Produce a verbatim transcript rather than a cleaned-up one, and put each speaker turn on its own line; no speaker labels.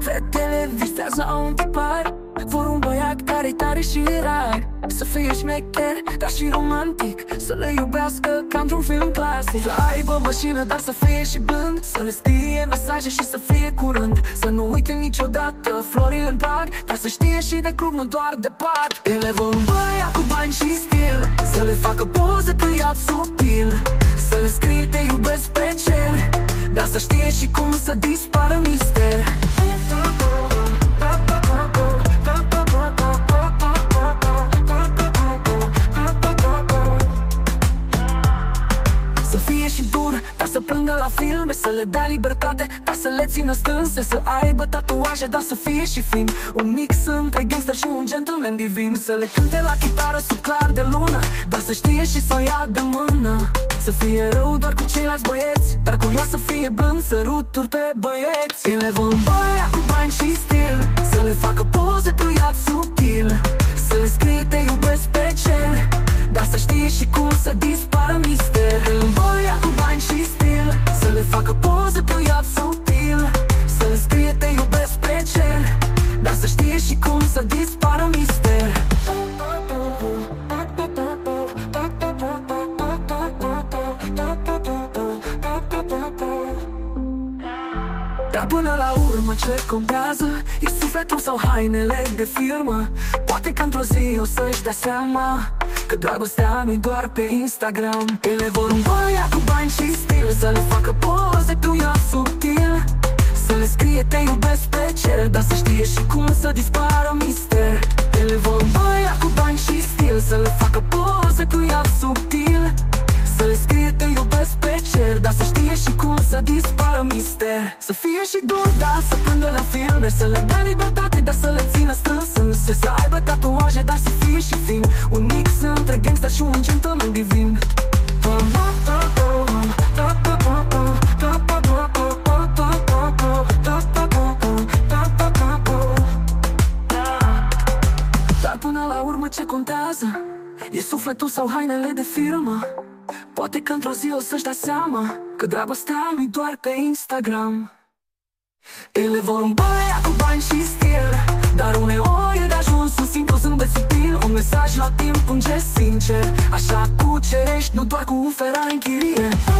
Fetele visează au un tipar, vor un băiat care-i tare și rar, să fie șmecher, dar și romantic, să le iubească ca într-un film clasic. Să aibă mașină, dar să fie și blând, să le scrie mesaje și să fie curând. Să nu uite niciodată florile în prag, dar să știe și de club, nu doar de pat. Ele vor un băiat cu bani și stil, să le facă poze pe iad subtil, să le scrie te iubesc pe cer, dar să știe și cum să dispară mister. Să fie și dur, dar să plângă la filme, să le dea libertate, dar să le țină strânse. Să aibă tatuaje, dar să fie și fin, un mix între gangster și un gentleman divin. Să le cânte la chitară sub clar de lună, dar să știe și să o ia de mână. Să fie rău doar cu ceilalți băieți, dar cu ea să fie blând, săruturi pe băieți. Ele vor un băiat cu bani și stil, să le facă poze pe iad subtil, să le scrie te iubesc pe cer, dar să știe și cum să dispară mister. Un băiat cu bani și stil, să le facă poze pe iad subtil, să le scrie te iubesc pe cer, dar să știe și cum să dispară mister. Dar până la urmă ce contează e sufletul sau hainele de firmă. Poate că într-o zi o să-și dea seama că dragostea nu-i doar pe Instagram. Ele vor un băiat cu bani și stil, să le facă poze pe iad subtil, să le scrie te iubesc pe cer, dar să știe și cum să dispară mister. Ele vor un băiat cu bani și stil, să le facă poze pe iad subtil, să le scrie te iubesc pe cer, dar să știe și cum să dispară mister. Să fie și dur, dar să plângă la filme, să le dea libertate, dar să le țină strâns înse. Să aibă tatuaje, dar să fie și fin, un mix între gangster și un gentleman divin. Dar până la urmă ce contează e sufletul sau hainele de firmă. Poate că într-o zi o să-și dea seama că dragostea nu-i doar pe Instagram. Ele vor un băiat cu bani și stil, dar uneori e de ajuns un simplu zâmbet subtil, un mesaj la timp, un gest sincer, așa cucerești, nu doar cu un Ferrari în chirie.